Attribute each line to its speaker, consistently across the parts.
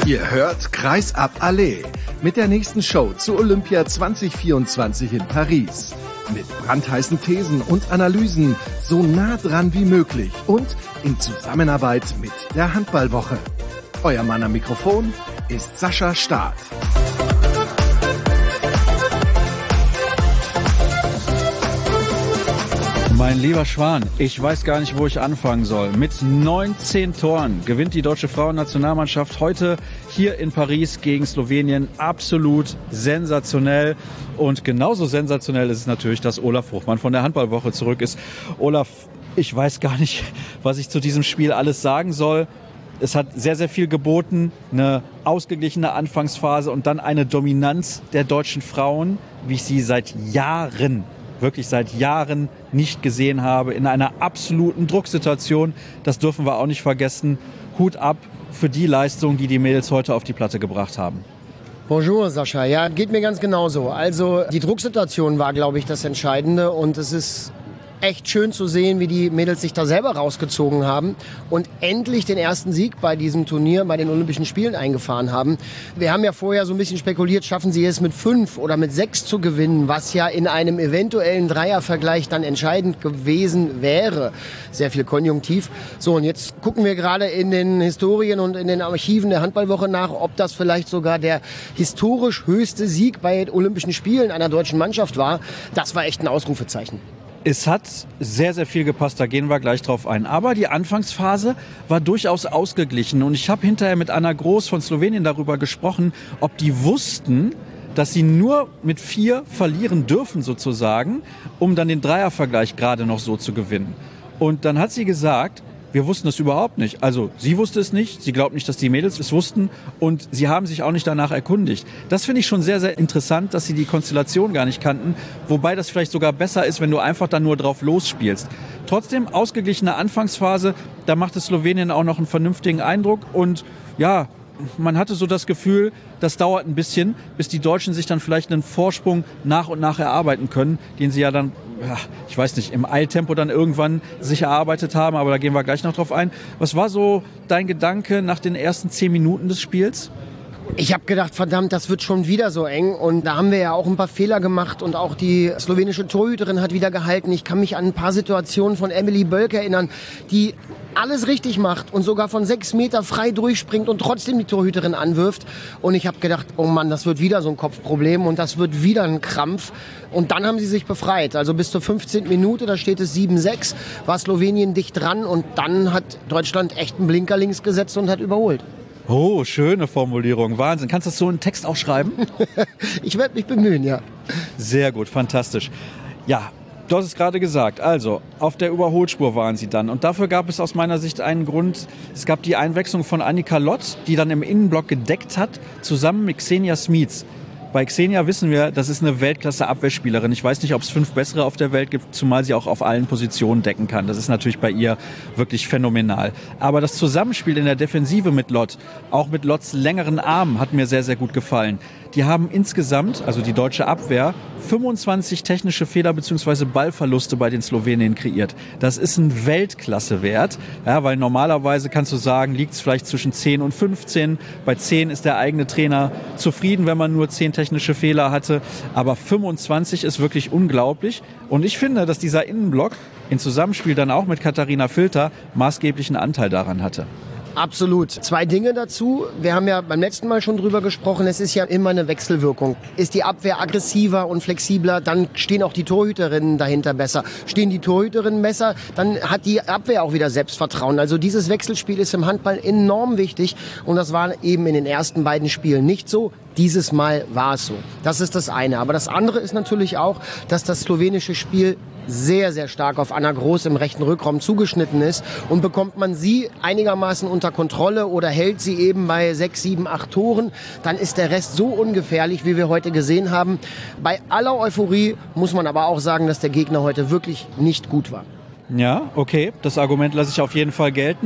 Speaker 1: Ihr hört Kreisab Allee mit der nächsten Show zu Olympia 2024 in Paris. Mit brandheißen Thesen und Analysen so nah dran wie möglich und in Zusammenarbeit mit der Handballwoche. Euer Mann am Mikrofon ist Sascha Staat.
Speaker 2: Mein lieber Schwan, ich weiß gar nicht, wo ich anfangen soll. Mit 19 Toren gewinnt die deutsche Frauennationalmannschaft heute hier in Paris gegen Slowenien. Absolut sensationell. Und genauso sensationell ist es natürlich, dass Olaf Fruchmann von der Handballwoche zurück ist. Olaf, ich weiß gar nicht, was ich zu diesem Spiel alles sagen soll. Es hat sehr, sehr viel geboten, eine ausgeglichene Anfangsphase und dann eine Dominanz der deutschen Frauen, wie ich sie seit Jahren nicht gesehen habe, in einer absoluten Drucksituation. Das dürfen wir auch nicht vergessen. Hut ab für die Leistung, die die Mädels heute auf die Platte gebracht haben.
Speaker 3: Bonjour, Sascha. Ja, geht mir ganz genauso. Also die Drucksituation war, glaube ich, das Entscheidende und es ist echt schön zu sehen, wie die Mädels sich da selber rausgezogen haben und endlich den ersten Sieg bei diesem Turnier, bei den Olympischen Spielen eingefahren haben. Wir haben ja vorher so ein bisschen spekuliert, schaffen sie es mit 5 oder mit 6 zu gewinnen, was ja in einem eventuellen Dreiervergleich dann entscheidend gewesen wäre. Sehr viel Konjunktiv. So, und jetzt gucken wir gerade in den Historien und in den Archiven der Handballwoche nach, ob das vielleicht sogar der historisch höchste Sieg bei Olympischen Spielen einer deutschen Mannschaft war. Das war echt ein Ausrufezeichen.
Speaker 2: Es hat sehr, sehr viel gepasst, da gehen wir gleich drauf ein. Aber die Anfangsphase war durchaus ausgeglichen. Und ich habe hinterher mit Anna Groß von Slowenien darüber gesprochen, ob die wussten, dass sie nur mit 4 verlieren dürfen sozusagen, um dann den Dreiervergleich gerade noch so zu gewinnen. Und dann hat sie gesagt, wir wussten es überhaupt nicht. Also sie wusste es nicht, sie glaubt nicht, dass die Mädels es wussten und sie haben sich auch nicht danach erkundigt. Das finde ich schon sehr, sehr interessant, dass sie die Konstellation gar nicht kannten, wobei das vielleicht sogar besser ist, wenn du einfach dann nur drauf losspielst. Trotzdem, ausgeglichene Anfangsphase, da macht es Slowenien auch noch einen vernünftigen Eindruck und ja, man hatte so das Gefühl, das dauert ein bisschen, bis die Deutschen sich dann vielleicht einen Vorsprung nach und nach erarbeiten können, den sie ja dann, ich weiß nicht, im Eiltempo dann irgendwann sich erarbeitet haben, aber da gehen wir gleich noch drauf ein. Was war so dein Gedanke nach den ersten 10 Minuten des Spiels?
Speaker 3: Ich habe gedacht, verdammt, das wird schon wieder so eng. Und da haben wir ja auch ein paar Fehler gemacht und auch die slowenische Torhüterin hat wieder gehalten. Ich kann mich an ein paar Situationen von Emily Bölk erinnern, die alles richtig macht und sogar von 6 Meter frei durchspringt und trotzdem die Torhüterin anwirft. Und ich habe gedacht, oh Mann, das wird wieder so ein Kopfproblem und das wird wieder ein Krampf. Und dann haben sie sich befreit. Also bis zur 15. Minute, da steht es 7-6, war Slowenien dicht dran und dann hat Deutschland echt einen Blinker links gesetzt und hat überholt.
Speaker 2: Oh, schöne Formulierung. Wahnsinn. Kannst du das so in Text auch schreiben?
Speaker 3: Ich werde mich bemühen, ja.
Speaker 2: Sehr gut, fantastisch. Ja, du hast es gerade gesagt. Also, auf der Überholspur waren sie dann. Und dafür gab es aus meiner Sicht einen Grund. Es gab die Einwechslung von Annika Lott, die dann im Innenblock gedeckt hat, zusammen mit Xenia Smits. Bei Xenia wissen wir, das ist eine Weltklasse-Abwehrspielerin. Ich weiß nicht, ob es 5 bessere auf der Welt gibt, zumal sie auch auf allen Positionen decken kann. Das ist natürlich bei ihr wirklich phänomenal. Aber das Zusammenspiel in der Defensive mit Lott, auch mit Lotts längeren Armen, hat mir sehr, sehr gut gefallen. Die haben insgesamt, also die deutsche Abwehr, 25 technische Fehler bzw. Ballverluste bei den Slowenen kreiert. Das ist ein Weltklassewert, ja, weil normalerweise kannst du sagen, liegt es vielleicht zwischen 10 und 15. Bei 10 ist der eigene Trainer zufrieden, wenn man nur 10 technische Fehler hatte. Aber 25 ist wirklich unglaublich. Und ich finde, dass dieser Innenblock in Zusammenspiel dann auch mit Katharina Filter maßgeblichen Anteil daran hatte.
Speaker 3: Absolut. 2 Dinge dazu. Wir haben ja beim letzten Mal schon drüber gesprochen. Es ist ja immer eine Wechselwirkung. Ist die Abwehr aggressiver und flexibler, dann stehen auch die Torhüterinnen dahinter besser. Stehen die Torhüterinnen besser, dann hat die Abwehr auch wieder Selbstvertrauen. Also dieses Wechselspiel ist im Handball enorm wichtig und das war eben in den ersten beiden Spielen nicht so. Dieses Mal war es so. Das ist das eine. Aber das andere ist natürlich auch, dass das slowenische Spiel sehr, sehr stark auf Anna Groß im rechten Rückraum zugeschnitten ist. Und bekommt man sie einigermaßen unter Kontrolle oder hält sie eben bei 6, 7, 8 Toren, dann ist der Rest so ungefährlich, wie wir heute gesehen haben. Bei aller Euphorie muss man aber auch sagen, dass der Gegner heute wirklich nicht gut war.
Speaker 2: Ja, okay, das Argument lasse ich auf jeden Fall gelten.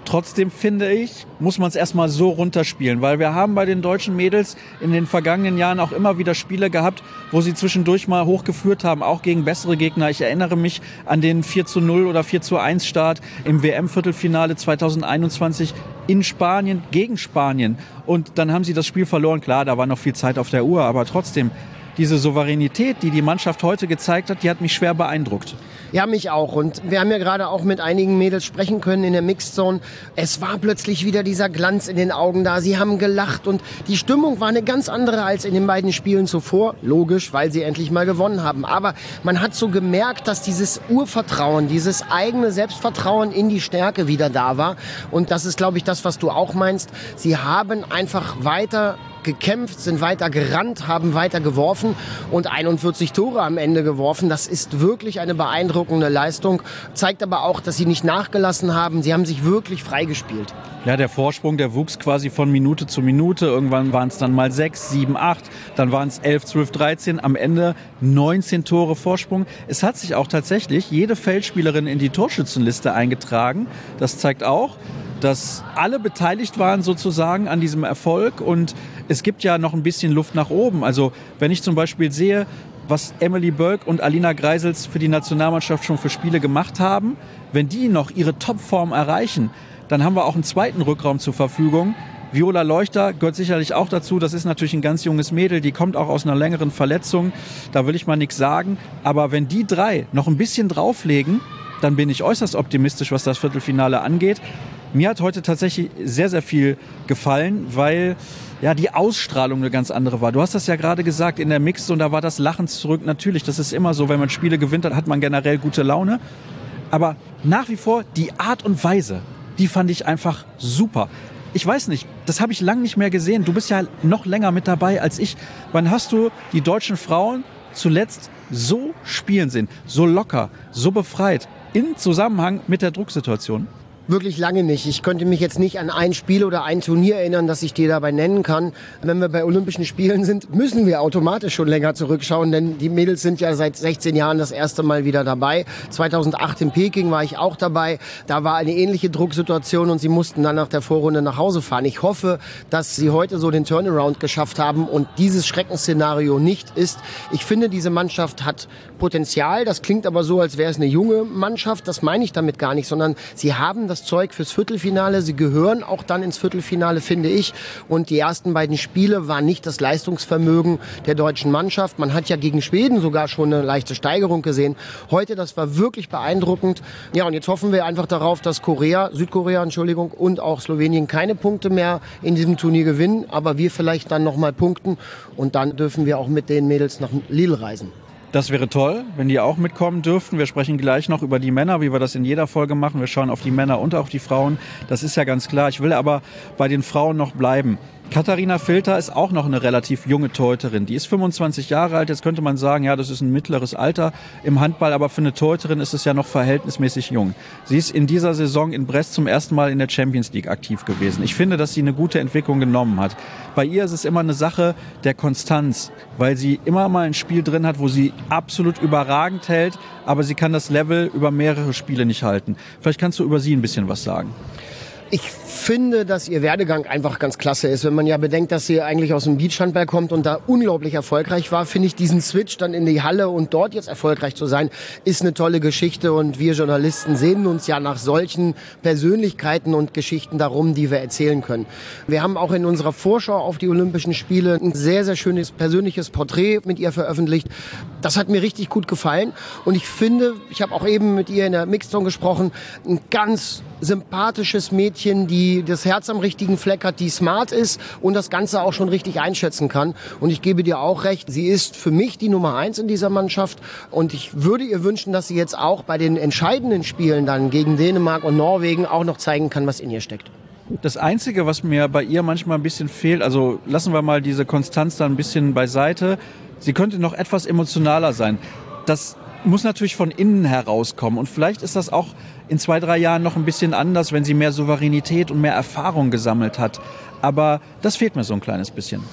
Speaker 2: Trotzdem finde ich, muss man es erstmal so runterspielen, weil wir haben bei den deutschen Mädels in den vergangenen Jahren auch immer wieder Spiele gehabt, wo sie zwischendurch mal hochgeführt haben, auch gegen bessere Gegner. Ich erinnere mich an den 4:0 oder 4:1 Start im WM-Viertelfinale 2021 in Spanien, gegen Spanien. Und dann haben sie das Spiel verloren. Klar, da war noch viel Zeit auf der Uhr, aber trotzdem, diese Souveränität, die die Mannschaft heute gezeigt hat, die hat mich schwer beeindruckt.
Speaker 3: Ja, mich auch. Und wir haben ja gerade auch mit einigen Mädels sprechen können in der Mixed Zone. Es war plötzlich wieder dieser Glanz in den Augen da. Sie haben gelacht und die Stimmung war eine ganz andere als in den beiden Spielen zuvor. Logisch, weil sie endlich mal gewonnen haben. Aber man hat so gemerkt, dass dieses Urvertrauen, dieses eigene Selbstvertrauen in die Stärke wieder da war. Und das ist, glaube ich, das, was du auch meinst. Sie haben einfach weiter gekämpft, sind weiter gerannt, haben weiter geworfen und 41 Tore am Ende geworfen. Das ist wirklich eine beeindruckende Leistung. Zeigt aber auch, dass sie nicht nachgelassen haben. Sie haben sich wirklich freigespielt.
Speaker 2: Ja, der Vorsprung, der wuchs quasi von Minute zu Minute. Irgendwann waren es dann mal 6, 7, 8. Dann waren es 11, 12, 13. Am Ende 19 Tore Vorsprung. Es hat sich auch tatsächlich jede Feldspielerin in die Torschützenliste eingetragen. Das zeigt auch, dass alle beteiligt waren sozusagen an diesem Erfolg und es gibt ja noch ein bisschen Luft nach oben. Also wenn ich zum Beispiel sehe, was Emily Bölk und Alina Greisels für die Nationalmannschaft schon für Spiele gemacht haben, wenn die noch ihre Topform erreichen, dann haben wir auch einen zweiten Rückraum zur Verfügung. Viola Leuchter gehört sicherlich auch dazu. Das ist natürlich ein ganz junges Mädel, die kommt auch aus einer längeren Verletzung. Da will ich mal nichts sagen. Aber wenn die drei noch ein bisschen drauflegen, dann bin ich äußerst optimistisch, was das Viertelfinale angeht. Mir hat heute tatsächlich sehr, sehr viel gefallen, weil ja die Ausstrahlung eine ganz andere war. Du hast das ja gerade gesagt in der Mixed und da war das Lachen zurück. Natürlich, das ist immer so, wenn man Spiele gewinnt, dann hat man generell gute Laune. Aber nach wie vor die Art und Weise, die fand ich einfach super. Ich weiß nicht, das habe ich lange nicht mehr gesehen. Du bist ja noch länger mit dabei als ich. Wann hast du die deutschen Frauen zuletzt so spielen sehen, so locker, so befreit, in Zusammenhang mit der Drucksituation?
Speaker 3: Wirklich lange nicht. Ich könnte mich jetzt nicht an ein Spiel oder ein Turnier erinnern, das ich dir dabei nennen kann. Wenn wir bei Olympischen Spielen sind, müssen wir automatisch schon länger zurückschauen, denn die Mädels sind ja seit 16 Jahren das erste Mal wieder dabei. 2008 in Peking war ich auch dabei. Da war eine ähnliche Drucksituation und sie mussten dann nach der Vorrunde nach Hause fahren. Ich hoffe, dass sie heute so den Turnaround geschafft haben und dieses Schreckensszenario nicht ist. Ich finde, diese Mannschaft hat Potenzial. Das klingt aber so, als wäre es eine junge Mannschaft. Das meine ich damit gar nicht, sondern sie haben das Zeug fürs Viertelfinale. Sie gehören auch dann ins Viertelfinale, finde ich. Und die ersten beiden Spiele waren nicht das Leistungsvermögen der deutschen Mannschaft. Man hat ja gegen Schweden sogar schon eine leichte Steigerung gesehen. Heute, das war wirklich beeindruckend. Ja, und jetzt hoffen wir einfach darauf, dass Südkorea, und auch Slowenien keine Punkte mehr in diesem Turnier gewinnen. Aber wir vielleicht dann nochmal punkten. Und dann dürfen wir auch mit den Mädels nach Lille reisen.
Speaker 2: Das wäre toll, wenn die auch mitkommen dürften. Wir sprechen gleich noch über die Männer, wie wir das in jeder Folge machen. Wir schauen auf die Männer und auf die Frauen. Das ist ja ganz klar. Ich will aber bei den Frauen noch bleiben. Katharina Filter ist auch noch eine relativ junge Torhüterin. Die ist 25 Jahre alt. Jetzt könnte man sagen, ja, das ist ein mittleres Alter im Handball. Aber für eine Torhüterin ist es ja noch verhältnismäßig jung. Sie ist in dieser Saison in Brest zum ersten Mal in der Champions League aktiv gewesen. Ich finde, dass sie eine gute Entwicklung genommen hat. Bei ihr ist es immer eine Sache der Konstanz, weil sie immer mal ein Spiel drin hat, wo sie absolut überragend hält, aber sie kann das Level über mehrere Spiele nicht halten. Vielleicht kannst du über sie ein bisschen was sagen.
Speaker 3: Ich finde, dass ihr Werdegang einfach ganz klasse ist. Wenn man ja bedenkt, dass sie eigentlich aus dem Beachhandball kommt und da unglaublich erfolgreich war, finde ich diesen Switch dann in die Halle und dort jetzt erfolgreich zu sein, ist eine tolle Geschichte. Und wir Journalisten sehnen uns ja nach solchen Persönlichkeiten und Geschichten darum, die wir erzählen können. Wir haben auch in unserer Vorschau auf die Olympischen Spiele ein sehr, sehr schönes persönliches Porträt mit ihr veröffentlicht. Das hat mir richtig gut gefallen. Und ich finde, ich habe auch eben mit ihr in der Mixed Zone gesprochen, ein ganz sympathisches Mädchen, die das Herz am richtigen Fleck hat, die smart ist und das Ganze auch schon richtig einschätzen kann. Und ich gebe dir auch recht, sie ist für mich die Nummer 1 in dieser Mannschaft. Und ich würde ihr wünschen, dass sie jetzt auch bei den entscheidenden Spielen dann gegen Dänemark und Norwegen auch noch zeigen kann, was in ihr steckt.
Speaker 2: Das Einzige, was mir bei ihr manchmal ein bisschen fehlt, also lassen wir mal diese Konstanz da ein bisschen beiseite, sie könnte noch etwas emotionaler sein. Das muss natürlich von innen herauskommen und vielleicht ist das auch in 2-3 Jahren noch ein bisschen anders, wenn sie mehr Souveränität und mehr Erfahrung gesammelt hat. Aber das fehlt mir so ein kleines bisschen.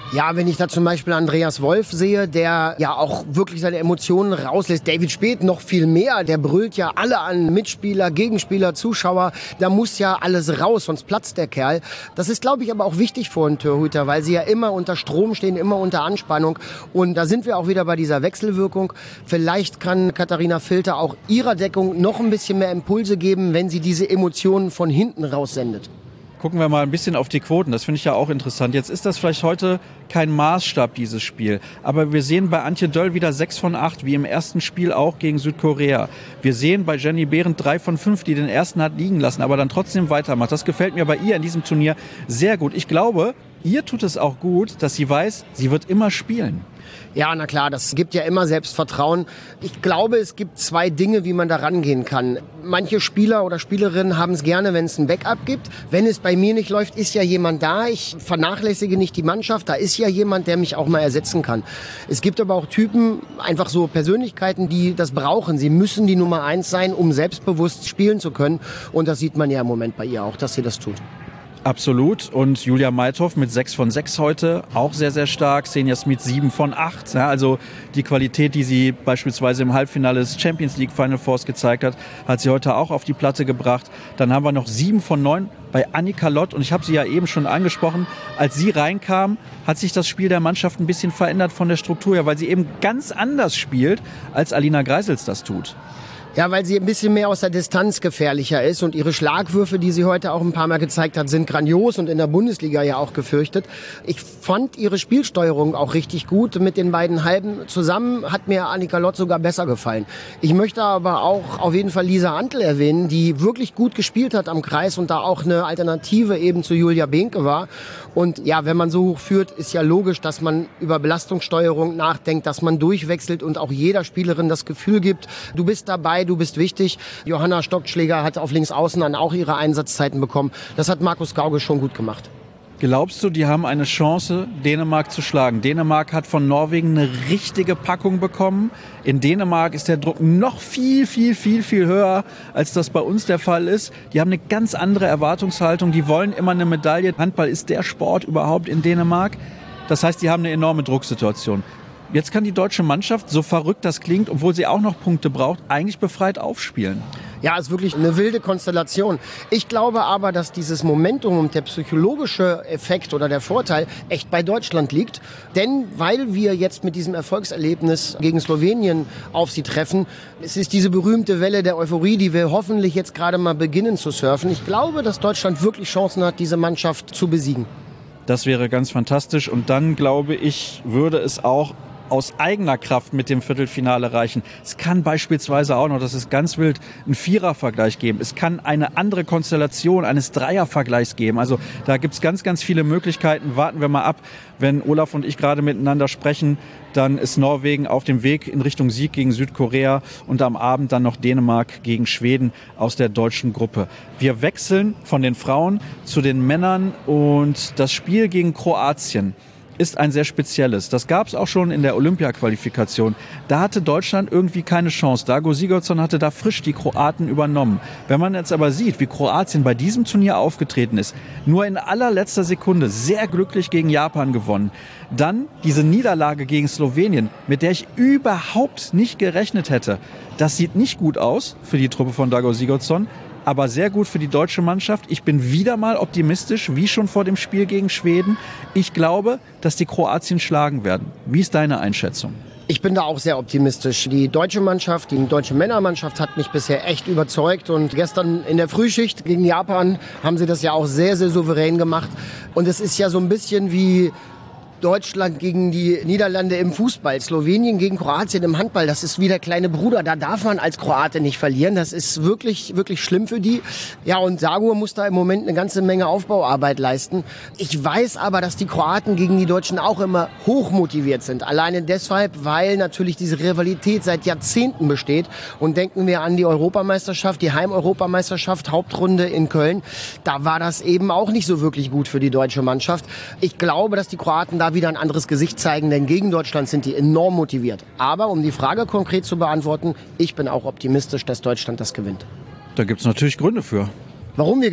Speaker 3: Ja, wenn ich da zum Beispiel Andreas Wolf sehe, der ja auch wirklich seine Emotionen rauslässt. David Späth noch viel mehr. Der brüllt ja alle an, Mitspieler, Gegenspieler, Zuschauer. Da muss ja alles raus, sonst platzt der Kerl. Das ist, glaube ich, aber auch wichtig für einen Torhüter, weil sie ja immer unter Strom stehen, immer unter Anspannung. Und da sind wir auch wieder bei dieser Wechselwirkung. Vielleicht kann Katharina Filter auch ihrer Deckung noch ein bisschen mehr Impulse geben, wenn sie diese Emotionen von hinten raussendet.
Speaker 2: Gucken wir mal ein bisschen auf die Quoten. Das finde ich ja auch interessant. Jetzt ist das vielleicht heute kein Maßstab, dieses Spiel. Aber wir sehen bei Antje Döll wieder 6 von 8, wie im ersten Spiel auch gegen Südkorea. Wir sehen bei Jenny Behrendt 3 von 5, die den ersten hat liegen lassen, aber dann trotzdem weitermacht. Das gefällt mir bei ihr in diesem Turnier sehr gut. Ich glaube, ihr tut es auch gut, dass sie weiß, sie wird immer spielen.
Speaker 3: Ja, na klar, das gibt ja immer Selbstvertrauen. Ich glaube, es gibt 2 Dinge, wie man da rangehen kann. Manche Spieler oder Spielerinnen haben es gerne, wenn es ein Backup gibt. Wenn es bei mir nicht läuft, ist ja jemand da. Ich vernachlässige nicht die Mannschaft. Da ist ja jemand, der mich auch mal ersetzen kann. Es gibt aber auch Typen, einfach so Persönlichkeiten, die das brauchen. Sie müssen die Nummer 1 sein, um selbstbewusst spielen zu können. Und das sieht man ja im Moment bei ihr auch, dass sie das tut.
Speaker 2: Absolut. Und Julia Meithoff mit 6 von 6 heute, auch sehr, sehr stark. Senja Smith 7 von 8. Ja, also die Qualität, die sie beispielsweise im Halbfinale des Champions League Final Fours gezeigt hat sie heute auch auf die Platte gebracht. Dann haben wir noch 7 von 9 bei Annika Lott. Und ich habe sie ja eben schon angesprochen. Als sie reinkam, hat sich das Spiel der Mannschaft ein bisschen verändert von der Struktur her, weil sie eben ganz anders spielt, als Alina Greisels das tut.
Speaker 3: Ja, weil sie ein bisschen mehr aus der Distanz gefährlicher ist und ihre Schlagwürfe, die sie heute auch ein paar Mal gezeigt hat, sind grandios und in der Bundesliga ja auch gefürchtet. Ich fand ihre Spielsteuerung auch richtig gut. Mit den beiden Halben zusammen hat mir Annika Lott sogar besser gefallen. Ich möchte aber auch auf jeden Fall Lisa Antl erwähnen, die wirklich gut gespielt hat am Kreis und da auch eine Alternative eben zu Julia Behnke war. Und ja, wenn man so hoch führt, ist ja logisch, dass man über Belastungssteuerung nachdenkt, dass man durchwechselt und auch jeder Spielerin das Gefühl gibt, du bist dabei, du bist wichtig. Johanna Stockschläger hat auf Linksaußen dann auch ihre Einsatzzeiten bekommen. Das hat Markus Gauge schon gut gemacht.
Speaker 2: Glaubst du, die haben eine Chance, Dänemark zu schlagen? Dänemark hat von Norwegen eine richtige Packung bekommen. In Dänemark ist der Druck noch viel höher, als das bei uns der Fall ist. Die haben eine ganz andere Erwartungshaltung. Die wollen immer eine Medaille. Handball ist der Sport überhaupt in Dänemark. Das heißt, die haben eine enorme Drucksituation. Jetzt kann die deutsche Mannschaft, so verrückt das klingt, obwohl sie auch noch Punkte braucht, eigentlich befreit aufspielen.
Speaker 3: Ja, ist wirklich eine wilde Konstellation. Ich glaube aber, dass dieses Momentum und der psychologische Effekt oder der Vorteil echt bei Deutschland liegt. Denn weil wir jetzt mit diesem Erfolgserlebnis gegen Slowenien auf sie treffen, es ist diese berühmte Welle der Euphorie, die wir hoffentlich jetzt gerade mal beginnen zu surfen. Ich glaube, dass Deutschland wirklich Chancen hat, diese Mannschaft zu besiegen.
Speaker 2: Das wäre ganz fantastisch. Und dann, glaube ich, würde es auch aus eigener Kraft mit dem Viertelfinale reichen. Es kann beispielsweise auch noch, das ist ganz wild, einen Vierervergleich geben. Es kann eine andere Konstellation eines Dreiervergleichs geben. Also da gibt es ganz viele Möglichkeiten. Warten wir mal ab. Wenn Olaf und ich gerade miteinander sprechen, dann ist Norwegen auf dem Weg in Richtung Sieg gegen Südkorea und am Abend dann noch Dänemark gegen Schweden aus der deutschen Gruppe. Wir wechseln von den Frauen zu den Männern und das Spiel gegen Kroatien ist ein sehr spezielles. Das gab es auch schon in der Olympia-Qualifikation. Da hatte Deutschland irgendwie keine Chance. Dago Sigurdsson hatte da frisch die Kroaten übernommen. Wenn man jetzt aber sieht, wie Kroatien bei diesem Turnier aufgetreten ist, nur in allerletzter Sekunde sehr glücklich gegen Japan gewonnen. Dann diese Niederlage gegen Slowenien, mit der ich überhaupt nicht gerechnet hätte. Das sieht nicht gut aus für die Truppe von Dago Sigurdsson, aber sehr gut für die deutsche Mannschaft. Ich bin wieder mal optimistisch, wie schon vor dem Spiel gegen Schweden. Ich glaube, dass die Kroatien schlagen werden. Wie ist deine Einschätzung?
Speaker 3: Ich bin da auch sehr optimistisch. Die deutsche Mannschaft, die deutsche Männermannschaft hat mich bisher echt überzeugt. Und gestern in der Frühschicht gegen Japan haben sie das ja auch sehr souverän gemacht. Und es ist ja so ein bisschen wie Deutschland gegen die Niederlande im Fußball, Slowenien gegen Kroatien im Handball. Das ist wie der kleine Bruder. Da darf man als Kroate nicht verlieren. Das ist wirklich schlimm für die. Ja, und Dago muss da im Moment eine ganze Menge Aufbauarbeit leisten. Ich weiß aber, dass die Kroaten gegen die Deutschen auch immer hoch motiviert sind. Alleine deshalb, weil natürlich diese Rivalität seit Jahrzehnten besteht. Und denken wir an die Europameisterschaft, die Heim-Europameisterschaft, Hauptrunde in Köln. Da war das eben auch nicht so wirklich gut für die deutsche Mannschaft. Ich glaube, dass die Kroaten da wieder ein anderes Gesicht zeigen, denn gegen Deutschland sind die enorm motiviert. Aber um die Frage konkret zu beantworten, ich bin auch optimistisch, dass Deutschland das gewinnt.
Speaker 2: Da gibt es natürlich Gründe für.
Speaker 3: Warum wir gewinnen?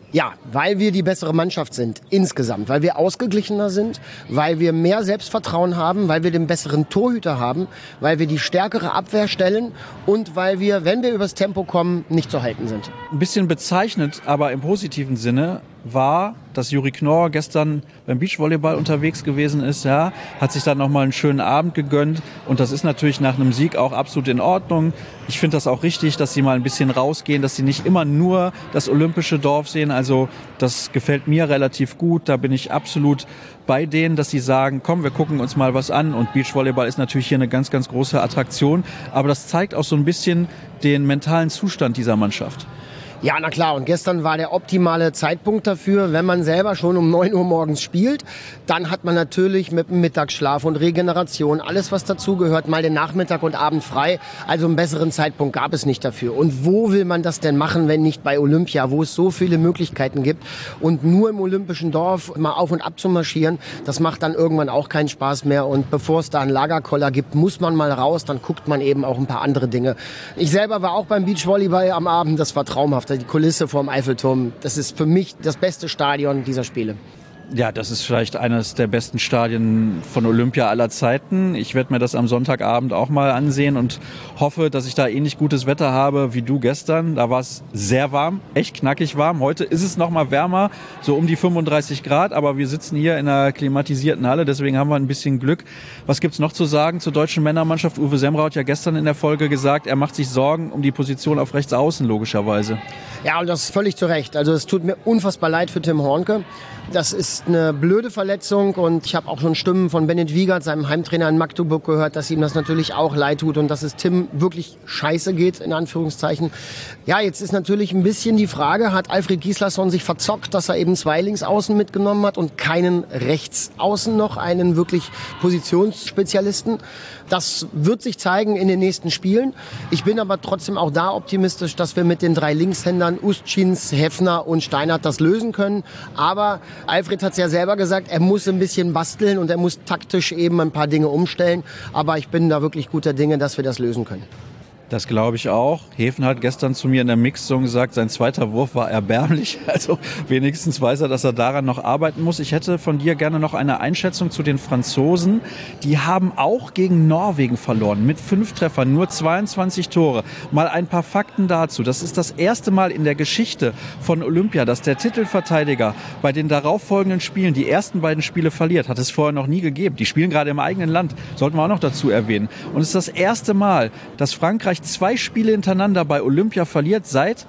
Speaker 3: Ja, weil wir die bessere Mannschaft sind, insgesamt. Weil wir ausgeglichener sind, weil wir mehr Selbstvertrauen haben, weil wir den besseren Torhüter haben, weil wir die stärkere Abwehr stellen und weil wir, wenn wir übers Tempo kommen, nicht zu halten sind.
Speaker 2: Ein bisschen bezeichnend, aber im positiven Sinne war, dass Juri Knorr gestern beim Beachvolleyball unterwegs gewesen ist, ja, hat sich dann nochmal einen schönen Abend gegönnt und das ist natürlich nach einem Sieg auch absolut in Ordnung. Ich finde das auch richtig, dass sie mal ein bisschen rausgehen, dass sie nicht immer nur das olympische Dorf sehen, also das gefällt mir relativ gut, da bin ich absolut bei denen, dass sie sagen, komm, wir gucken uns mal was an und Beachvolleyball ist natürlich hier eine ganz, ganz große Attraktion, aber das zeigt auch so ein bisschen den mentalen Zustand dieser Mannschaft.
Speaker 3: Ja, na klar. Und gestern war der optimale Zeitpunkt dafür, wenn man selber schon um 9 Uhr morgens spielt. Dann hat man natürlich mit dem Mittagsschlaf und Regeneration, alles was dazugehört, mal den Nachmittag und Abend frei. Also einen besseren Zeitpunkt gab es nicht dafür. Und wo will man das denn machen, wenn nicht bei Olympia, wo es so viele Möglichkeiten gibt? Und nur im olympischen Dorf mal auf und ab zu marschieren, das macht dann irgendwann auch keinen Spaß mehr. Und bevor es da einen Lagerkoller gibt, muss man mal raus. Dann guckt man eben auch ein paar andere Dinge. Ich selber war auch beim Beachvolleyball am Abend. Das war traumhaft. Die Kulisse vorm Eiffelturm, das ist für mich das beste Stadion dieser Spiele.
Speaker 2: Ja, das ist vielleicht eines der besten Stadien von Olympia aller Zeiten. Ich werde mir das am Sonntagabend auch mal ansehen und hoffe, dass ich da ähnlich gutes Wetter habe wie du gestern. Da war es sehr warm, echt knackig warm. Heute ist es noch mal wärmer, so um die 35 Grad. Aber wir sitzen hier in einer klimatisierten Halle, deswegen haben wir ein bisschen Glück. Was gibt's noch zu sagen zur deutschen Männermannschaft? Uwe Semrau hat ja gestern in der Folge gesagt, er macht sich Sorgen um die Position auf rechts außen, logischerweise.
Speaker 3: Ja, und das ist völlig zu Recht. Also es tut mir unfassbar leid für Tim Hornke. Das ist eine blöde Verletzung und ich habe auch schon Stimmen von Bennett Wiegert, seinem Heimtrainer in Magdeburg, gehört, dass ihm das natürlich auch leid tut und dass es Tim wirklich scheiße geht, in Anführungszeichen. Ja, jetzt ist natürlich ein bisschen die Frage, hat Alfred Gislason sich verzockt, dass er eben 2 Linksaußen mitgenommen hat und keinen Rechtsaußen noch, einen wirklich Positionsspezialisten. Das wird sich zeigen in den nächsten Spielen. Ich bin aber trotzdem auch da optimistisch, dass wir mit den 3 Linkshändern Ustschins, Heffner und Steinert das lösen können. Aber Alfred hat es ja selber gesagt, er muss ein bisschen basteln und er muss taktisch eben ein paar Dinge umstellen. Aber ich bin da wirklich guter Dinge, dass wir das lösen können.
Speaker 2: Das glaube ich auch. Hefen hat gestern zu mir in der Mixzone gesagt, sein zweiter Wurf war erbärmlich. Also wenigstens weiß er, dass er daran noch arbeiten muss. Ich hätte von dir gerne noch eine Einschätzung zu den Franzosen. Die haben auch gegen Norwegen verloren mit 5 Treffern, nur 22 Tore. Mal ein paar Fakten dazu. Das ist das erste Mal in der Geschichte von Olympia, dass der Titelverteidiger bei den darauffolgenden Spielen die ersten beiden Spiele verliert. Hat es vorher noch nie gegeben. Die spielen gerade im eigenen Land. Sollten wir auch noch dazu erwähnen. Und es ist das erste Mal, dass Frankreich 2 Spiele hintereinander bei Olympia verliert seit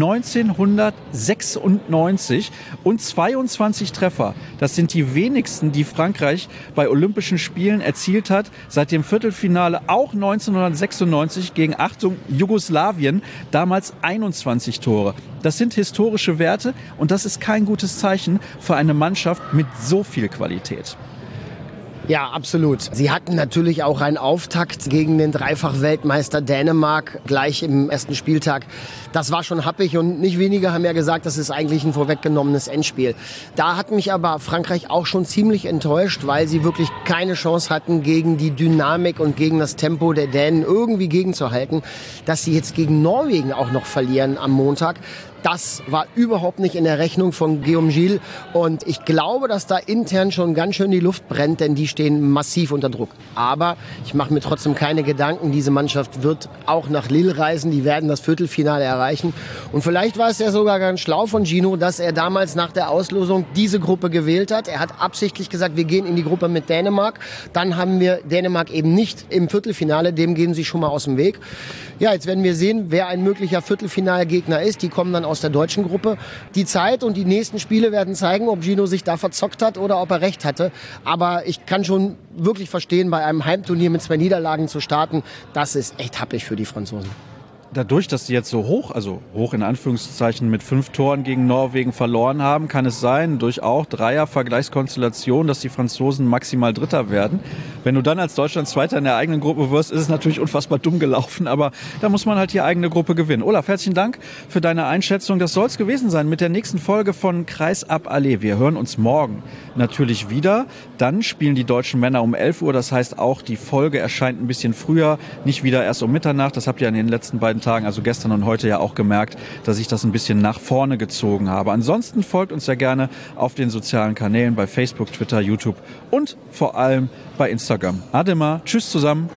Speaker 2: 1996 und 22 Treffer. Das sind die wenigsten, die Frankreich bei Olympischen Spielen erzielt hat, seit dem Viertelfinale auch 1996 gegen, Achtung, Jugoslawien, damals 21 Tore. Das sind historische Werte und das ist kein gutes Zeichen für eine Mannschaft mit so viel Qualität.
Speaker 3: Ja, absolut. Sie hatten natürlich auch einen Auftakt gegen den Dreifach-Weltmeister Dänemark gleich im ersten Spieltag. Das war schon happig und nicht wenige haben ja gesagt, das ist eigentlich ein vorweggenommenes Endspiel. Da hat mich aber Frankreich auch schon ziemlich enttäuscht, weil sie wirklich keine Chance hatten, gegen die Dynamik und gegen das Tempo der Dänen irgendwie gegenzuhalten. Dass sie jetzt gegen Norwegen auch noch verlieren am Montag, das war überhaupt nicht in der Rechnung von Guillaume Gilles. Und ich glaube, dass da intern schon ganz schön die Luft brennt, denn die stehen massiv unter Druck. Aber ich mache mir trotzdem keine Gedanken. Diese Mannschaft wird auch nach Lille reisen. Die werden das Viertelfinale erreichen. Und vielleicht war es ja sogar ganz schlau von Gino, dass er damals nach der Auslosung diese Gruppe gewählt hat. Er hat absichtlich gesagt, wir gehen in die Gruppe mit Dänemark. Dann haben wir Dänemark eben nicht im Viertelfinale. Dem gehen sie schon mal aus dem Weg. Ja, jetzt werden wir sehen, wer ein möglicher Viertelfinalgegner ist. Die kommen dann aus der deutschen Gruppe. Die Zeit und die nächsten Spiele werden zeigen, ob Gino sich da verzockt hat oder ob er recht hatte. Aber ich kann schon wirklich verstehen, bei einem Heimturnier mit 2 Niederlagen zu starten, das ist echt happig für die Franzosen.
Speaker 2: Dadurch, dass sie jetzt so hoch, also hoch in Anführungszeichen mit 5 Toren gegen Norwegen verloren haben, kann es sein, durch auch Dreier-Vergleichskonstellation, dass die Franzosen maximal Dritter werden. Wenn du dann als Deutschland Zweiter in der eigenen Gruppe wirst, ist es natürlich unfassbar dumm gelaufen, aber da muss man halt die eigene Gruppe gewinnen. Olaf, herzlichen Dank für deine Einschätzung. Das soll es gewesen sein mit der nächsten Folge von Kreisab Allee. Wir hören uns morgen natürlich wieder. Dann spielen die deutschen Männer um 11 Uhr. Das heißt auch, die Folge erscheint ein bisschen früher, nicht wieder erst um Mitternacht. Das habt ihr in den letzten beiden beiden Tagen, also gestern und heute ja auch gemerkt, dass ich das ein bisschen nach vorne gezogen habe. Ansonsten folgt uns sehr gerne auf den sozialen Kanälen bei Facebook, Twitter, YouTube und vor allem bei Instagram. Adema, tschüss zusammen.